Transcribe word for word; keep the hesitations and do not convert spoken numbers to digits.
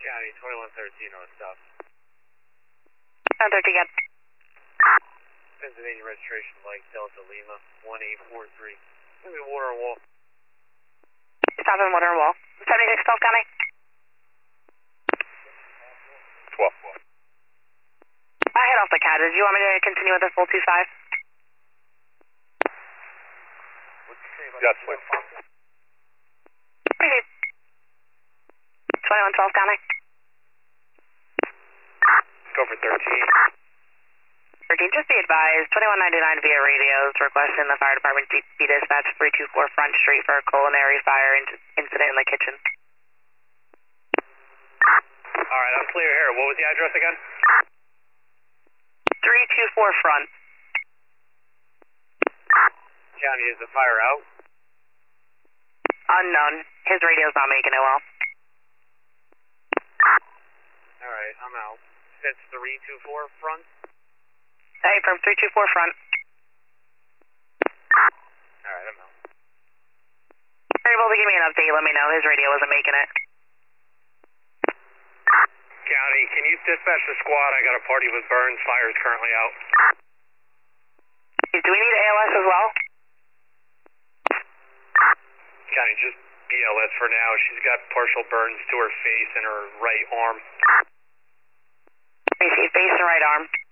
County, twenty-one thirteen on stop. one thirteen, got Pennsylvania registration, Mike Delta Lima, one eight four three. Give me water and wall. Stop in Water Wall. seventy-six twelve, County. twelve. I hit off the cat. Did you want me to continue with the full two five? Yes, please. twenty-one twelve, County. Go for thirteen. thirteen, just be advised, twenty-one ninety-nine via radios requesting the fire department be dispatch three two four Front Street for a culinary fire in incident in the kitchen. Alright, I'm clear here. What was the address again? three two four Front. County, is the fire out? Unknown. His radio's not making it well. Alright, I'm out. That's three two four front? Hey, from three two four Front. Alright, I'm out. If you're able to give me an update, let me know. His radio wasn't making it. County, can you dispatch the squad? I got a party with Burns. Fire is currently out. Do we need A L S as well? County, just B L S for now. She's got partial burns to her face and her right arm. Face and right arm.